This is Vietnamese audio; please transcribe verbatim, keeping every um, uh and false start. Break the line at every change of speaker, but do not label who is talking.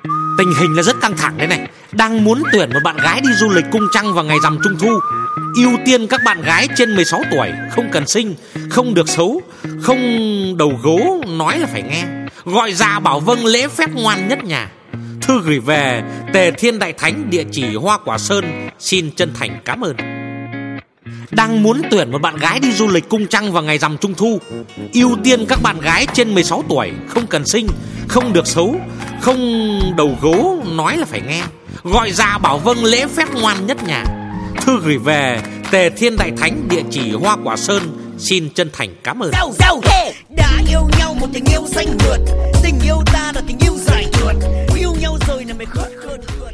Tình hình là rất căng thẳng đấy này. Đang muốn tuyển một bạn gái đi du lịch cung trăng vào ngày rằm Trung thu. Ưu tiên các bạn gái trên mười sáu tuổi, không cần xinh, không được xấu, không đầu gấu, nói là phải nghe. Gọi dạ bảo vâng, lễ phép ngoan nhất nhà. Thư gửi về Tề Thiên Đại Thánh, địa chỉ Hoa Quả Sơn. Xin chân thành cảm ơn. Đang muốn tuyển một bạn gái đi du lịch cung trăng vào ngày rằm Trung thu. Ưu tiên các bạn gái trên mười sáu tuổi, không cần xinh, không được xấu, không đầu gấu, nói là phải nghe. Gọi dạ bảo vâng, lễ phép ngoan nhất nhà. Thư gửi về Tề Thiên Đại Thánh, địa chỉ Hoa Quả Sơn. Xin chân thành cảm ơn.
Giao, giao, hey. Đã yêu nhau một tình yêu xanh mượt, tình yêu ta là tình yêu dài mượt. Yêu nhau rồi là mày khớt khớt.